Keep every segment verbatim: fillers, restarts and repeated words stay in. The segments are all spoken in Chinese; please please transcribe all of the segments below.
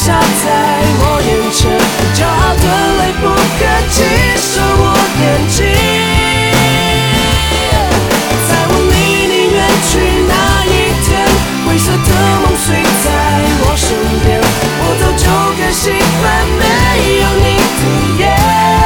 下在我眼前，骄傲的泪不可及收我眼睛。在我离你远去那一天，灰色的梦碎在我身边，我早就该习惯没有你的夜。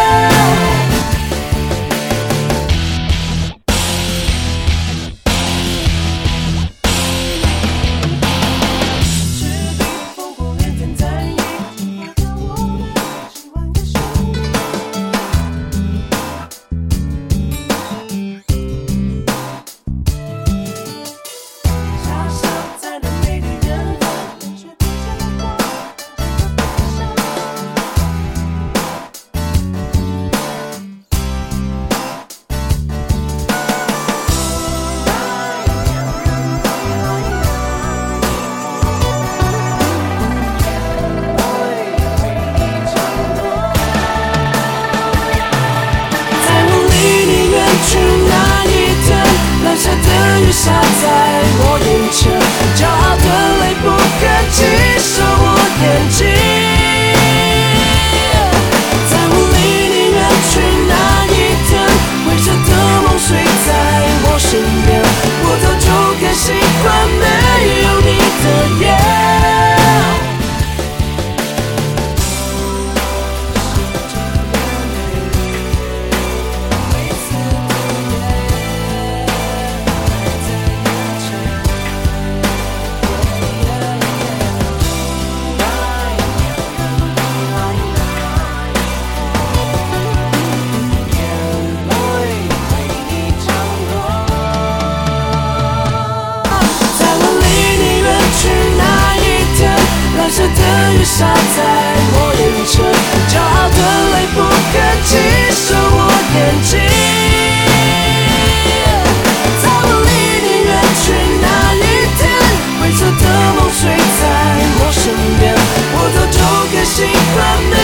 下在我眼前，骄傲的泪不可及收我眼睛。在我离你远去那一天，灰色的梦碎在我身边，我早就该习惯没有你的夜。蓝色的雨下在我眼前，骄傲的泪不可及收我眼睛。在我离你远去那一天，灰色的梦碎在我身边，我早就该习惯。